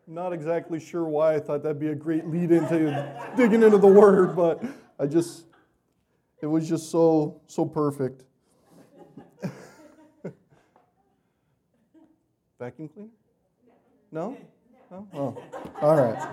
Not exactly sure why I thought that'd be a great lead into digging into the Word, but it was just so perfect. Vacuum cleaner? No? No? Oh, all right.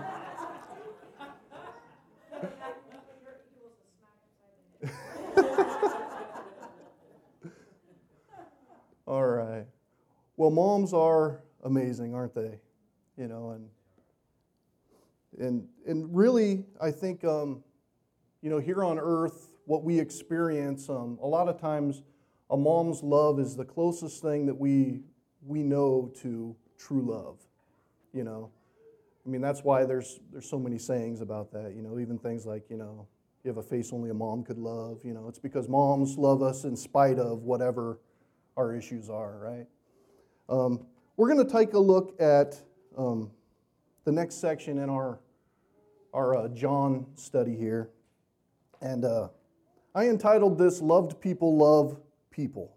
All right. Well, moms are amazing, aren't they? You know, and really, I think, here on earth, what we experience, a lot of times, a mom's love is the closest thing that we know to true love. You know, I mean, that's why there's so many sayings about that. You know, even things like, you have a face only a mom could love. You know, it's because moms love us in spite of whatever our issues are, right? We're going to take a look at the next section in our John study here. And I entitled this, Loved People Love People.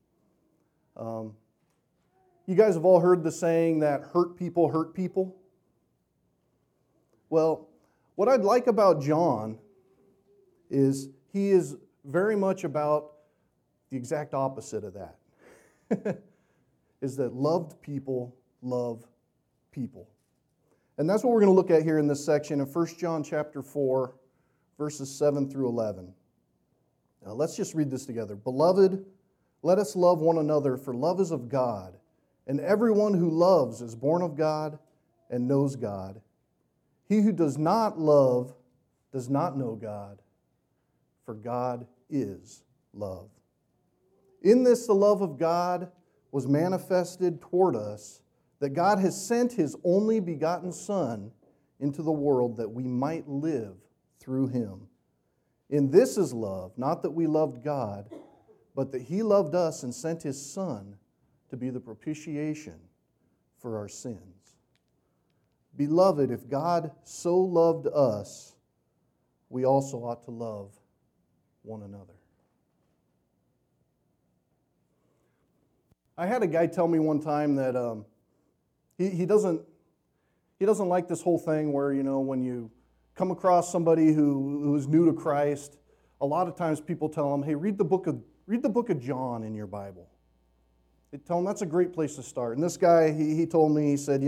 You guys have all heard the saying that hurt people. Well, what I'd like about John is he is very much about the exact opposite of that. Is that loved people love people. And that's what we're going to look at here in this section of 1 John chapter 4, verses 7 through 11. Now, let's just read this together. Beloved, let us love one another, for love is of God, and everyone who loves is born of God and knows God. He who does not love does not know God, for God is love. In this, the love of God was manifested toward us, that God has sent His only begotten Son into the world that we might live through Him. In this is love, not that we loved God, but that He loved us and sent His Son to be the propitiation for our sins. Beloved, if God so loved us, we also ought to love one another. I had a guy tell me one time that he doesn't like this whole thing where, when you come across somebody who is new to Christ, a lot of times people tell them, hey, read the book of John in your Bible. They tell them that's a great place to start. And this guy, he told me, he said,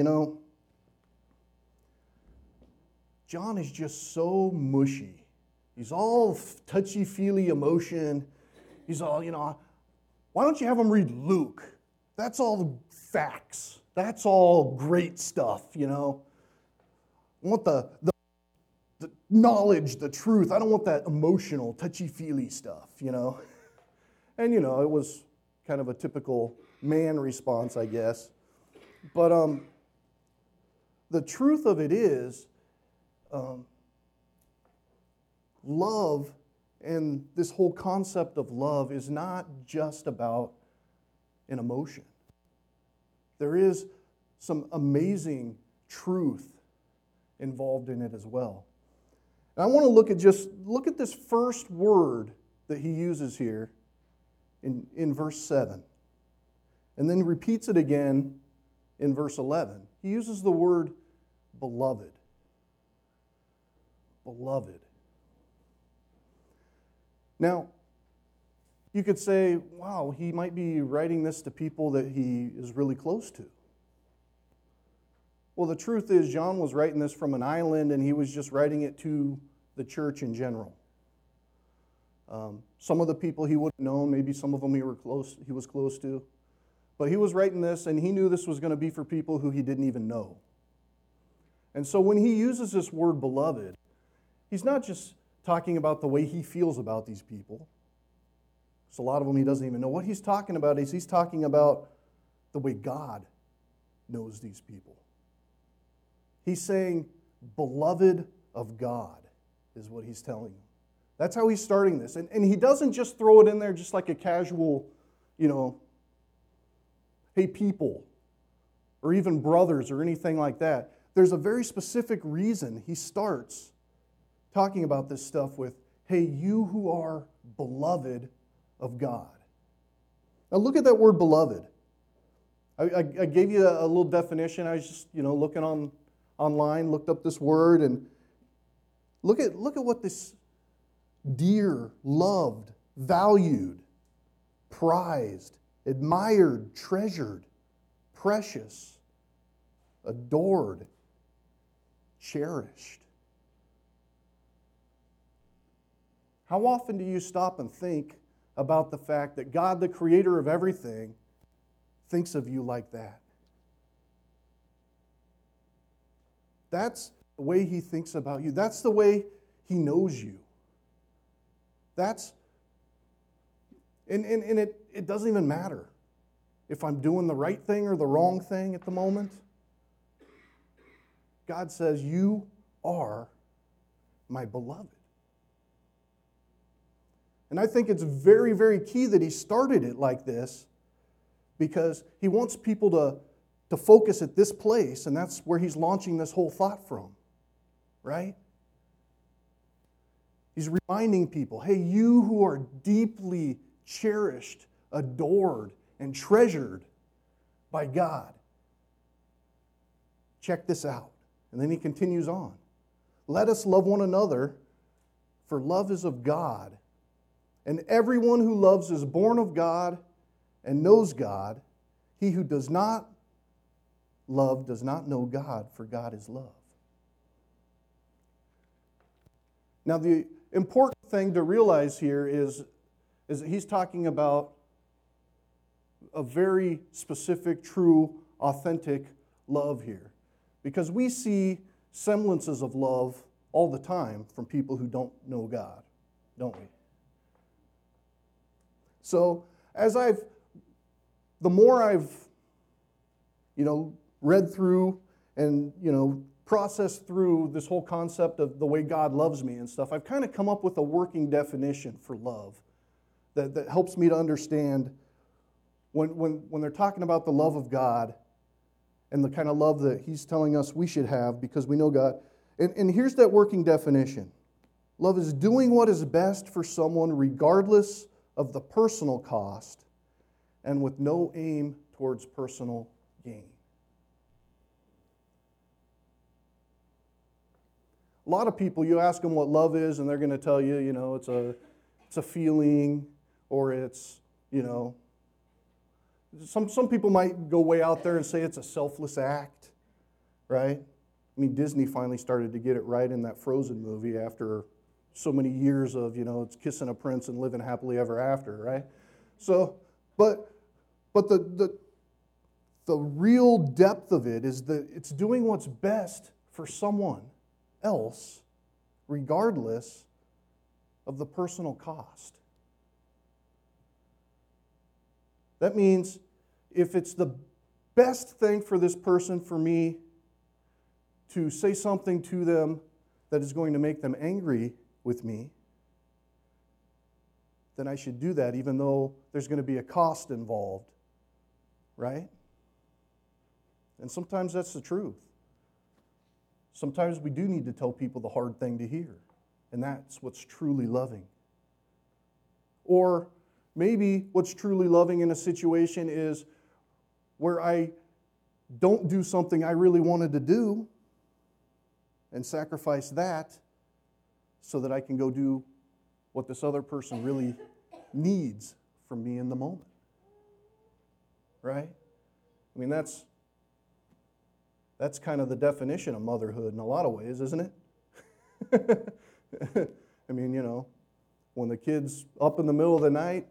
John is just so mushy. He's all touchy-feely emotion. He's all, why don't you have him read Luke? That's all facts. That's all great stuff, I want the knowledge, the truth. I don't want that emotional, touchy-feely stuff, And, it was kind of a typical man response, I guess. But the truth of it is, love and this whole concept of love is not just about an emotion. There is some amazing truth involved in it as well. And I want to look at this first word that he uses here in verse 7. And then he repeats it again in verse 11. He uses the word beloved. Beloved. Now, you could say, wow, he might be writing this to people that he is really close to. Well, the truth is, John was writing this from an island, and he was just writing it to the church in general. Some of the people he would have known, maybe some of them he was close to. But he was writing this, and he knew this was going to be for people who he didn't even know. And so when he uses this word beloved, he's not just talking about the way he feels about these people. So a lot of them he doesn't even know. What he's talking about is he's talking about the way God knows these people. He's saying, beloved of God is what he's telling them. That's how he's starting this. And he doesn't just throw it in there just like a casual, hey people, or even brothers or anything like that. There's a very specific reason he starts talking about this stuff with, hey, you who are beloved of God. Now look at that word beloved. I gave you a little definition. I was just, looking online, looked up this word, and look at what this dear, loved, valued, prized, admired, treasured, precious, adored, cherished. How often do you stop and think about the fact that God, the creator of everything, thinks of you like that? That's the way He thinks about you. That's the way He knows you. And it doesn't even matter if I'm doing the right thing or the wrong thing at the moment. God says, you are my beloved. And I think it's very, very key that He started it like this, because He wants people to focus at this place, and that's where He's launching this whole thought from, right? He's reminding people, hey, you who are deeply cherished, adored, and treasured by God, check this out. And then He continues on. Let us love one another, for love is of God. And everyone who loves is born of God and knows God. He who does not love does not know God, for God is love. Now, the important thing to realize here is that He's talking about a very specific, true, authentic love here. Because we see semblances of love all the time from people who don't know God, don't we? So, the more I've, read through and, processed through this whole concept of the way God loves me and stuff, I've kind of come up with a working definition for love that helps me to understand when they're talking about the love of God and the kind of love that He's telling us we should have because we know God. And here's that working definition. Love is doing what is best for someone regardless of the personal cost and with no aim towards personal gain. A lot of people, you ask them what love is, and they're going to tell you, it's a feeling, or it's, some people might go way out there and say it's a selfless act, right? I mean, Disney finally started to get it right in that Frozen movie after so many years of, it's kissing a prince and living happily ever after, right? So, but the real depth of it is that it's doing what's best for someone else, regardless of the personal cost. That means if it's the best thing for this person for me to say something to them that is going to make them angry with me, then I should do that even though there's going to be a cost involved, right? And sometimes that's the truth. Sometimes we do need to tell people the hard thing to hear, and that's what's truly loving. Or maybe what's truly loving in a situation is where I don't do something I really wanted to do and sacrifice that so that I can go do what this other person really needs from me in the moment. Right? I mean, that's kind of the definition of motherhood in a lot of ways, isn't it? I mean, when the kid's up in the middle of the night,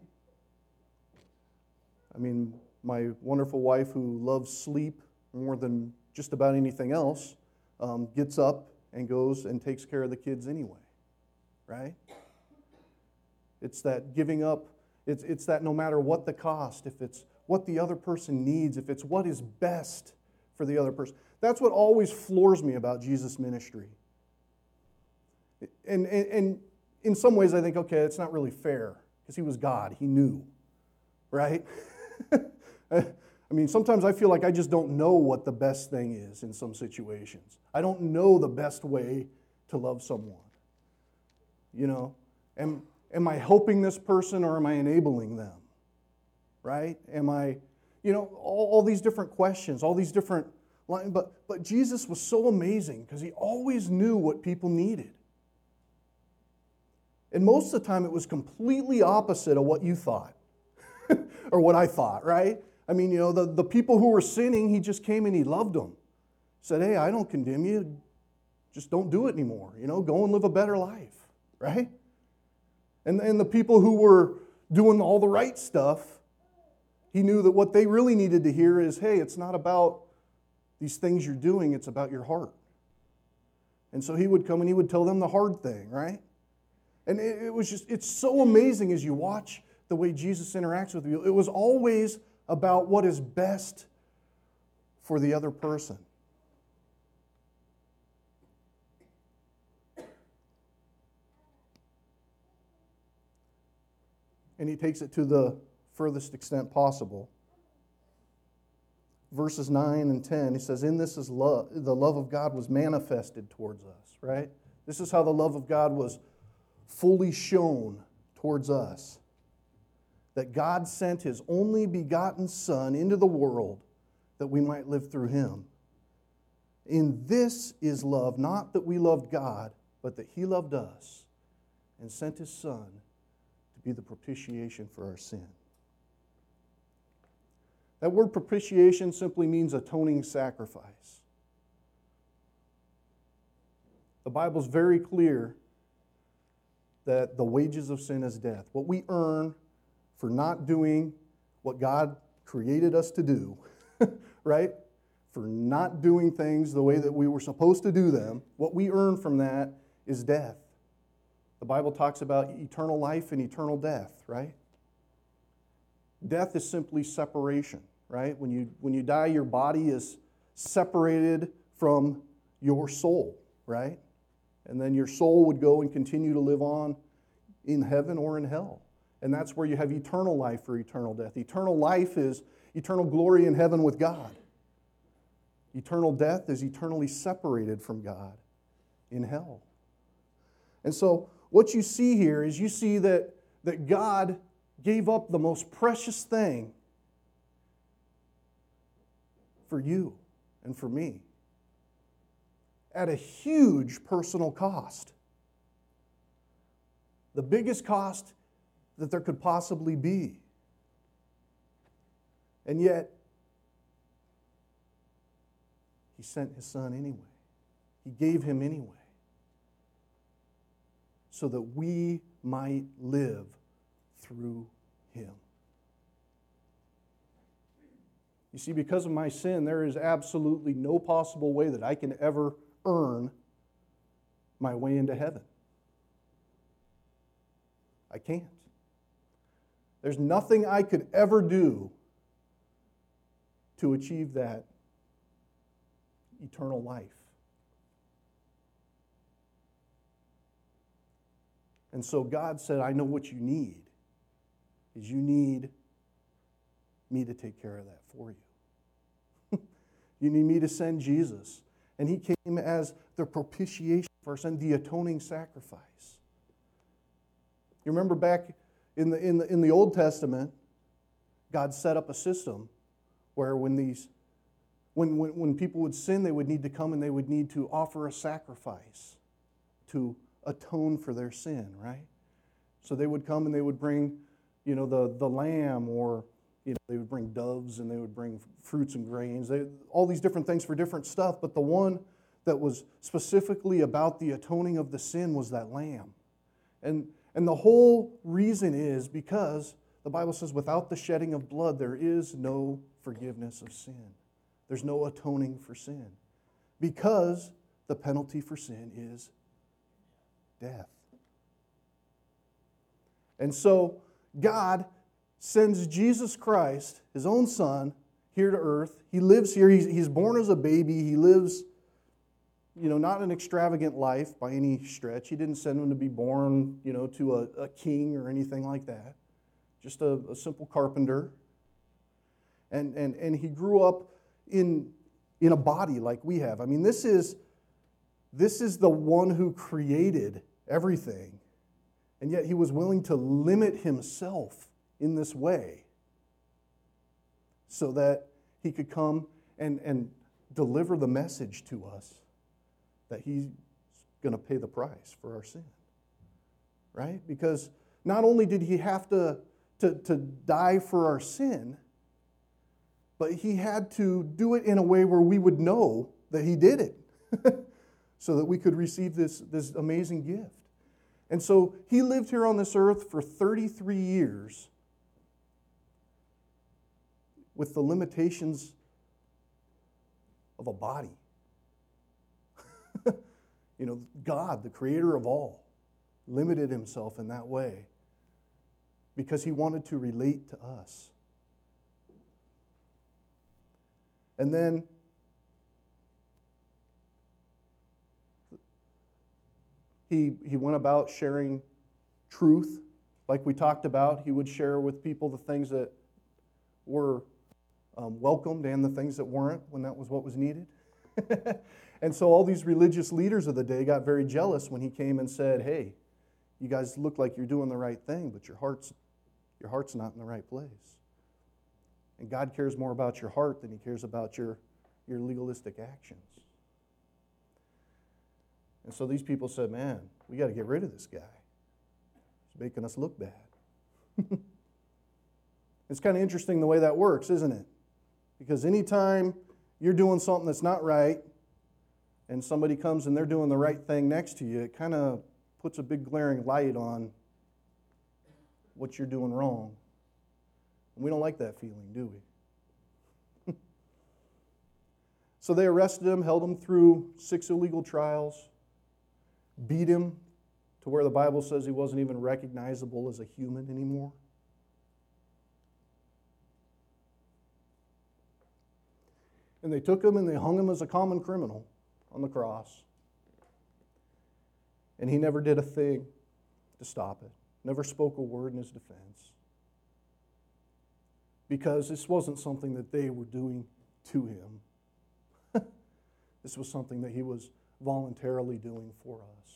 I mean, my wonderful wife who loves sleep more than just about anything else gets up and goes and takes care of the kids anyway, right? It's that giving up. It's that no matter what the cost, if it's what the other person needs, if it's what is best for the other person. That's what always floors me about Jesus' ministry. And in some ways I think, okay, it's not really fair because He was God. He knew, right? I mean, sometimes I feel like I just don't know what the best thing is in some situations. I don't know the best way to love someone. Am I helping this person or am I enabling them? Right? Am I, all these different questions, all these different But Jesus was so amazing because he always knew what people needed. And most of the time it was completely opposite of what you thought or what I thought, right? I mean, the people who were sinning, he just came and he loved them. Said, hey, I don't condemn you. Just don't do it anymore. Go and live a better life, right? And the people who were doing all the right stuff, he knew that what they really needed to hear is, hey, it's not about these things you're doing, it's about your heart. And so he would come and he would tell them the hard thing, right? And it's so amazing as you watch the way Jesus interacts with you. It was always about what is best for the other person. And he takes it to the furthest extent possible. Verses 9 and 10, he says, in this is love. The love of God was manifested towards us, right? This is how the love of God was fully shown towards us. That God sent his only begotten Son into the world that we might live through him. In this is love, not that we loved God, but that he loved us and sent his Son to be the propitiation for our sin. That word propitiation simply means atoning sacrifice. The Bible's very clear that the wages of sin is death. What we earn for not doing what God created us to do, right? For not doing things the way that we were supposed to do them, what we earn from that is death. The Bible talks about eternal life and eternal death, right? Death is simply separation, right? When you die, your body is separated from your soul, right? And then your soul would go and continue to live on in heaven or in hell. And that's where you have eternal life or eternal death. Eternal life is eternal glory in heaven with God. Eternal death is eternally separated from God in hell. And so what you see here is you see that God gave up the most precious thing for you and for me at a huge personal cost. The biggest cost that there could possibly be. And yet, he sent his Son anyway. He gave him anyway. So that we might live through him. You see, because of my sin, there is absolutely no possible way that I can ever earn my way into heaven. I can't. There's nothing I could ever do to achieve that eternal life. And so God said, I know what you need, is you need me to take care of that for you. You need me to send Jesus. And he came as the propitiation for our sin, the atoning sacrifice. You remember back in the Old Testament, God set up a system where when people would sin, they would need to come and they would need to offer a sacrifice to atone for their sin, right? So they would come and they would bring, the lamb, or they would bring doves and they would bring fruits and grains, all these different things for different stuff. But the one that was specifically about the atoning of the sin was that lamb. And the whole reason is because the Bible says without the shedding of blood, there is no forgiveness of sin. There's no atoning for sin. Because the penalty for sin is death. And so God sends Jesus Christ, his own Son, here to earth. He lives here. He's born as a baby. He lives, not an extravagant life by any stretch. He didn't send him to be born, to a king or anything like that. Just a simple carpenter. And he grew up in a body like we have. I mean, this is the one who created everything. And yet he was willing to limit himself in this way so that he could come and deliver the message to us that he's going to pay the price for our sin. Right? Because not only did he have to die for our sin, but he had to do it in a way where we would know that he did it so that we could receive this amazing gift. And so he lived here on this earth for 33 years with the limitations of a body. God, the creator of all, limited himself in that way because he wanted to relate to us. And then he went about sharing truth. Like we talked about, he would share with people the things that were welcomed and the things that weren't when that was what was needed. And so all these religious leaders of the day got very jealous when he came and said, hey, you guys look like you're doing the right thing, but your heart's not in the right place. And God cares more about your heart than he cares about your legalistic actions. And so these people said, man, we got to get rid of this guy. He's making us look bad. It's kind of interesting the way that works, isn't it? Because anytime you're doing something that's not right and somebody comes and they're doing the right thing next to you, it kind of puts a big glaring light on what you're doing wrong. And we don't like that feeling, do we? So they arrested him, held him through 6 illegal trials, beat him to where the Bible says he wasn't even recognizable as a human anymore. And they took him and they hung him as a common criminal on the cross. And he never did a thing to stop it. Never spoke a word in his defense. Because this wasn't something that they were doing to him. This was something that he was voluntarily doing for us.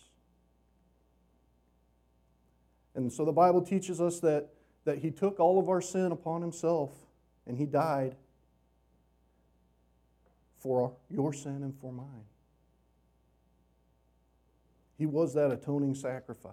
And so the Bible teaches us that he took all of our sin upon himself and he died for your sin and for mine. He was that atoning sacrifice.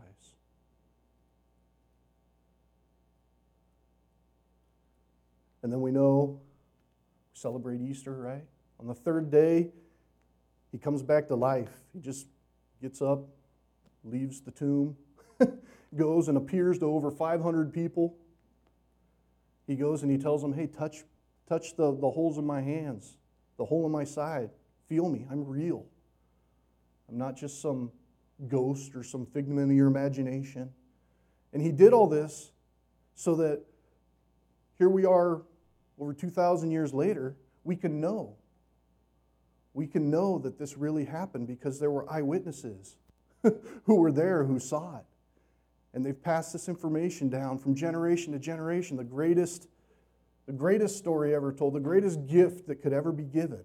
And then we know, we celebrate Easter, right? On the 3rd day, he comes back to life. He just gets up, leaves the tomb, goes and appears to over 500 people. He goes and he tells them, hey, touch the holes in my hands, the hole in my side. Feel me, I'm real. I'm not just some ghost or some figment of your imagination. And he did all this so that here we are over 2,000 years later, we can know. We can know that this really happened because there were eyewitnesses who were there, who saw it. And they've passed this information down from generation to generation. The greatest story ever told, the greatest gift that could ever be given.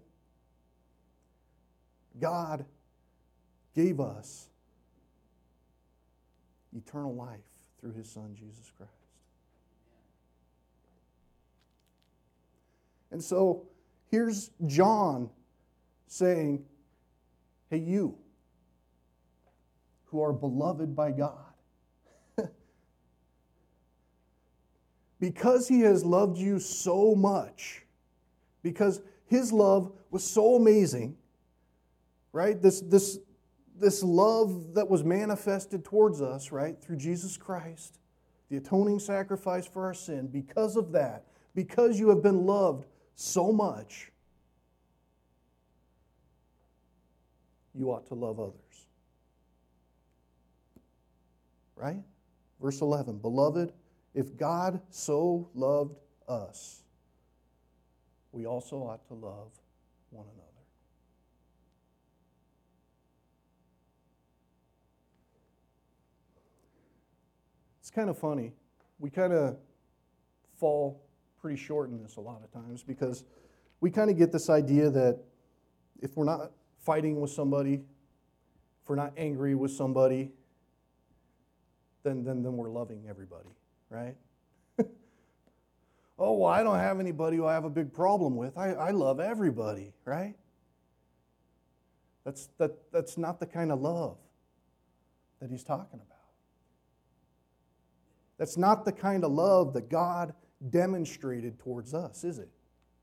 God gave us eternal life through his Son, Jesus Christ. And so here's John saying, hey, you who are beloved by God, because he has loved you so much, because his love was so amazing, right? This love that was manifested towards us, right, through Jesus Christ, the atoning sacrifice for our sin, because of that, because you have been loved so much, you ought to love others. Right? Verse 11, beloved, if God so loved us, we also ought to love one another. It's kind of funny. We kind of fall pretty short in this a lot of times because we kind of get this idea that if we're not fighting with somebody, if we're not angry with somebody, then we're loving everybody, right? Oh, well, I don't have anybody who I have a big problem with. I love everybody, right? That's not the kind of love that he's talking about. That's not the kind of love that God demonstrated towards us, is it?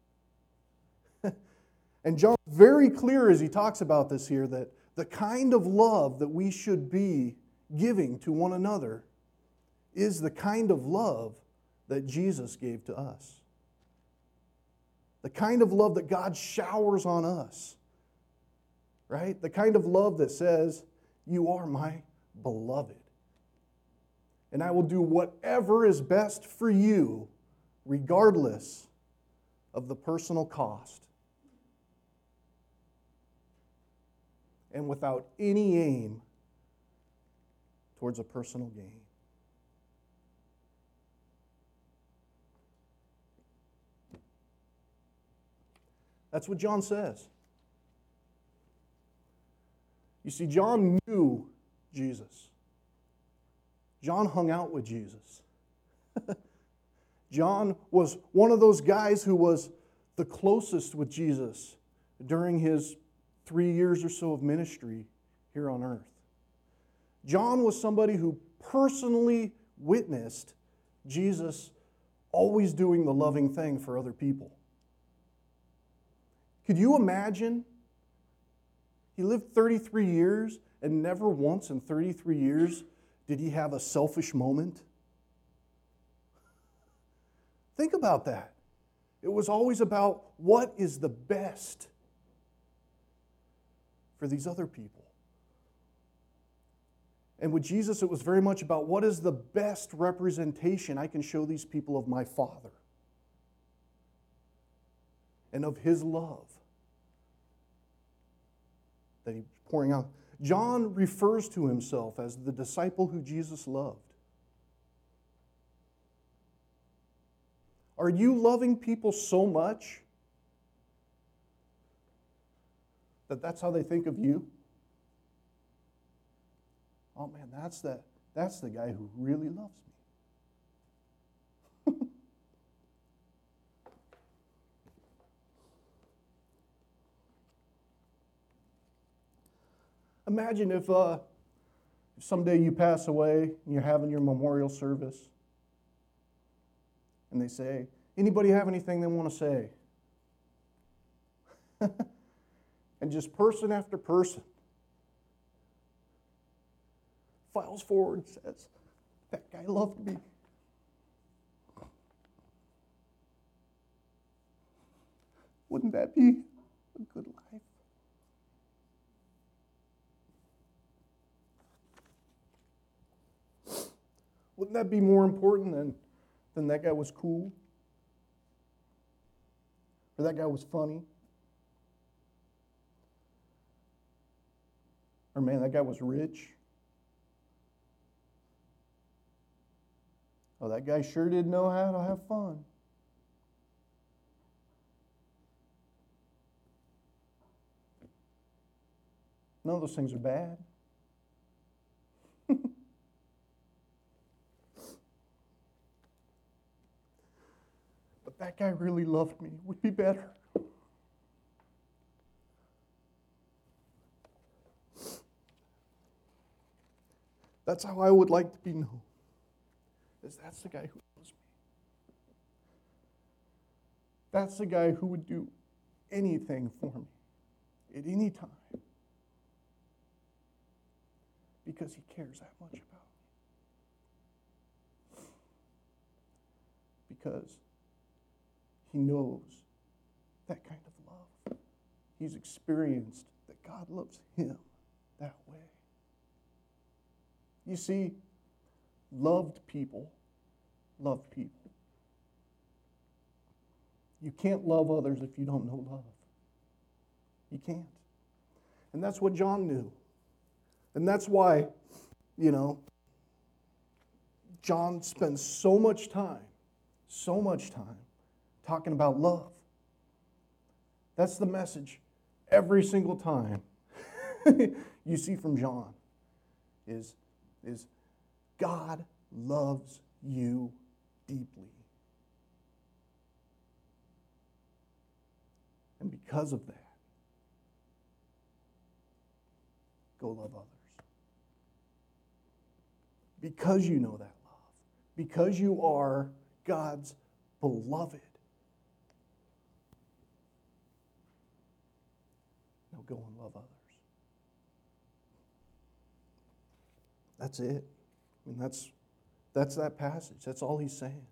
And John's very clear as he talks about this here that the kind of love that we should be giving to one another is the kind of love that Jesus gave to us. The kind of love that God showers on us. Right? The kind of love that says, "You are my beloved. And I will do whatever is best for you, regardless of the personal cost. And without any aim towards a personal gain." That's what John says. You see, John knew Jesus. John hung out with Jesus. John was one of those guys who was the closest with Jesus during his 3 years or so of ministry here on earth. John was somebody who personally witnessed Jesus always doing the loving thing for other people. Could you imagine? He lived 33 years, and never once in 33 years did he have a selfish moment. Think about that. It was always about what is the best for these other people. And with Jesus, it was very much about what is the best representation I can show these people of my Father and of His love that He's pouring out. John refers to himself as the disciple who Jesus loved. Are you loving people so much that that's how they think of you? Oh man, that's the guy who really loves me. Imagine if someday you pass away and you're having your memorial service and they say, "Anybody have anything they want to say?" And just person after person files forward and says, "That guy loved me." Wouldn't that be a good life? Wouldn't that be more important than that guy was cool? Or that guy was funny? Or man, that guy was rich? Oh, that guy sure did know how to have fun. None of those things are bad. But that guy really loved me would be better. That's how I would like to be known. That's the guy who loves me. That's the guy who would do anything for me at any time because he cares that much about me. Because he knows that kind of love. He's experienced that God loves him that way. You see, loved people love people. You can't love others if you don't know love. You can't. And that's what John knew. And that's why, John spends so much time talking about love. That's the message every single time you see from John is God loves you deeply. And because of that, go love others. Because you know that love. Because you are God's beloved. Now go and love others. That's it. I mean, that's that passage. That's all he's saying.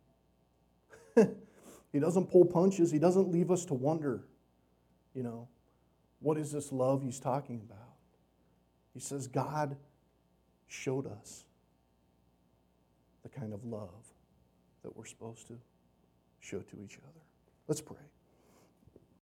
He doesn't pull punches. He doesn't leave us to wonder, what is this love he's talking about? He says God showed us the kind of love that we're supposed to show to each other. Let's pray.